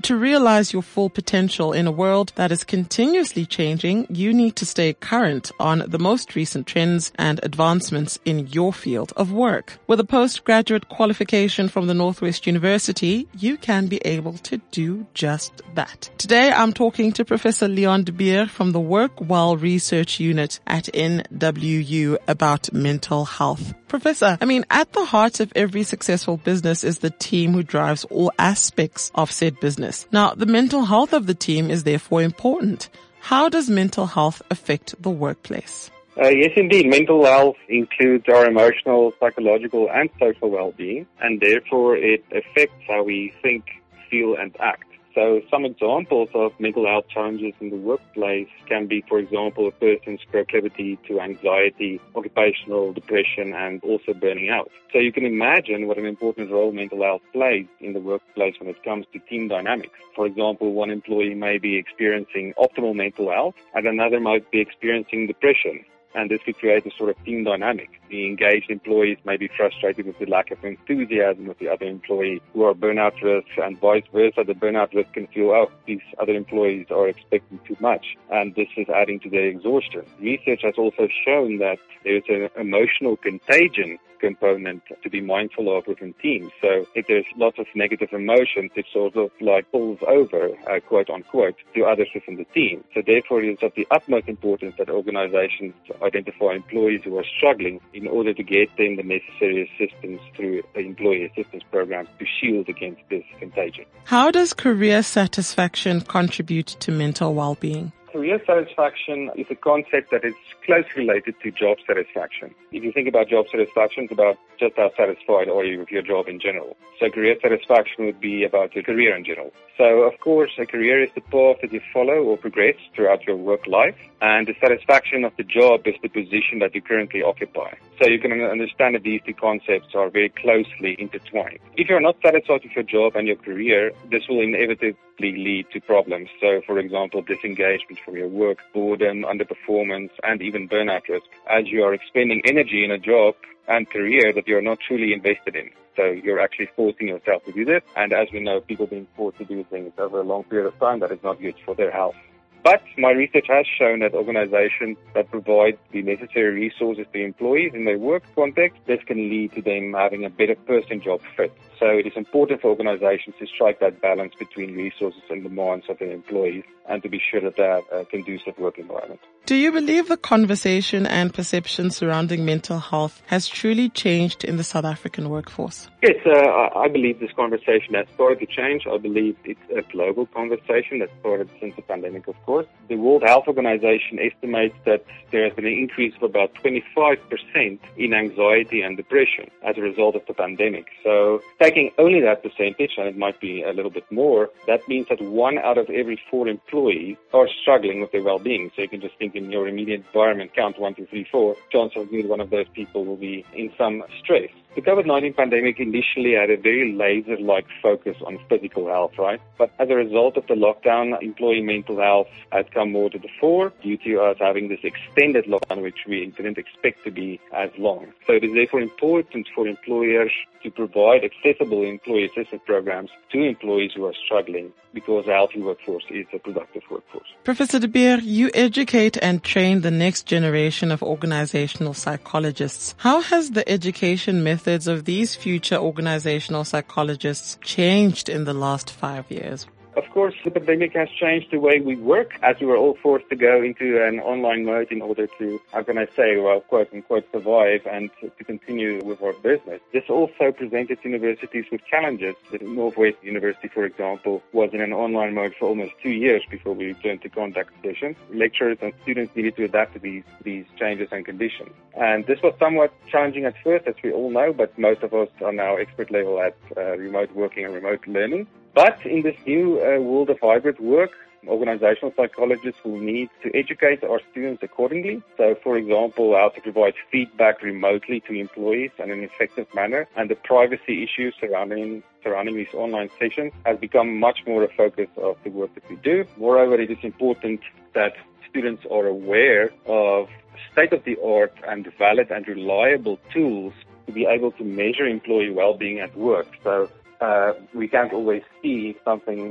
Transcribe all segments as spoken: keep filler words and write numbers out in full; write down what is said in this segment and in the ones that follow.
to realize your full potential in a world that is continuously changing, you need to stay current on the most recent trends and advancements in your field of work. With a postgraduate qualification from the Northwest University, you can be able to do just that. Today, I'm talking to Professor Leon de Beer from the Workwell Research Unit at N W U about mental health. Professor, I mean, at the heart of every successful business is the team who drives all aspects of said business. Now, the mental health of the team is therefore important. How does mental health affect the workplace? Uh, yes, indeed. Mental health includes our emotional, psychological, and social well-being, and therefore it affects how we think, feel, and act. So some examples of mental health challenges in the workplace can be, for example, a person's proclivity to anxiety, occupational depression, and also burning out. So you can imagine what an important role mental health plays in the workplace when it comes to team dynamics. For example, one employee may be experiencing optimal mental health, and another might be experiencing depression. And this could create a sort of team dynamic. The engaged employees may be frustrated with the lack of enthusiasm of the other employee who are burnout risk, and vice versa. The burnout risk can feel, oh, these other employees are expecting too much, and this is adding to their exhaustion. Research has also shown that there is an emotional contagion component to be mindful of within teams. So if there's lots of negative emotions, it sort of like pulls over, uh, quote unquote, to others within the team. So therefore, it is of the utmost importance that organizations identify employees who are struggling in order to get them the necessary assistance through employee assistance programs to shield against this contagion. How does career satisfaction contribute to mental well-being? Career satisfaction is a concept that is closely related to job satisfaction. If you think about job satisfaction, it's about just how satisfied are you with your job in general. So career satisfaction would be about your career in general. So, of course, a career is the path that you follow or progress throughout your work life, and the satisfaction of the job is the position that you currently occupy. So you can understand that these two concepts are very closely intertwined. If you're not satisfied with your job and your career, this will inevitably lead to problems. So, for example, disengagement from your work, boredom, underperformance, and even burnout risk, as you are expending energy in a job and career that you're not truly invested in. So you're actually forcing yourself to do this. And as we know, people being forced to do things over a long period of time, that is not good for their health. But my research has shown that organizations that provide the necessary resources to employees in their work context, this can lead to them having a better person-job fit. So it is important for organizations to strike that balance between resources and demands of their employees, and to be sure that they have a conducive work environment. Do you believe the conversation and perception surrounding mental health has truly changed in the South African workforce? Yes, uh, I believe this conversation has started to change. I believe it's a global conversation that started since the pandemic, of course. The World Health Organization estimates that there has been an increase of about twenty-five percent in anxiety and depression as a result of the pandemic. So taking only that percentage, and it might be a little bit more, that means that one out of every four employees are struggling with their well-being. So you can just think in your immediate environment, count one, two, three, four, chances of one of those people will be in some stress. The COVID nineteen pandemic initially had a very laser-like focus on physical health, right? But as a result of the lockdown, employee mental health has come more to the fore due to us having this extended lockdown, which we didn't expect to be as long. So it is therefore important for employers to provide accessible employee assistance programs to employees who are struggling, because a healthy workforce is a productive workforce. Professor de Beer, you educate and train the next generation of organizational psychologists. How has the education methods of these future organizational psychologists changed in the last five years? Of course, the pandemic has changed the way we work, as we were all forced to go into an online mode in order to, how can I say, well, quote unquote, survive and to continue with our business. This also presented universities with challenges. The Northwest University, for example, was in an online mode for almost two years before we returned to contact sessions. Lecturers and students needed to adapt to these, these changes and conditions. And this was somewhat challenging at first, as we all know, but most of us are now expert level at uh, remote working and remote learning. But in this new uh, world of hybrid work, organizational psychologists will need to educate our students accordingly. So, for example, how to provide feedback remotely to employees in an effective manner, and the privacy issues surrounding surrounding these online sessions has become much more a focus of the work that we do. Moreover, it is important that students are aware of state-of-the-art and valid and reliable tools to be able to measure employee well-being at work. So, Uh, we can't always see if something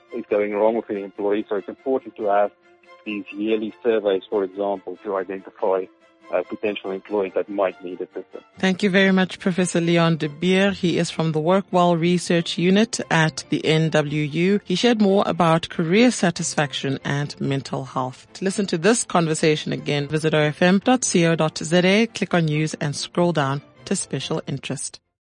is going wrong with the employee. So it's important to have these yearly surveys, for example, to identify uh, potential employees that might need assistance. Thank you very much, Professor Leon de Beer. He is from the WorkWell Research Unit at the N W U. He shared more about career satisfaction and mental health. To listen to this conversation again, visit o f m dot co dot z a, click on news and scroll down to special interest.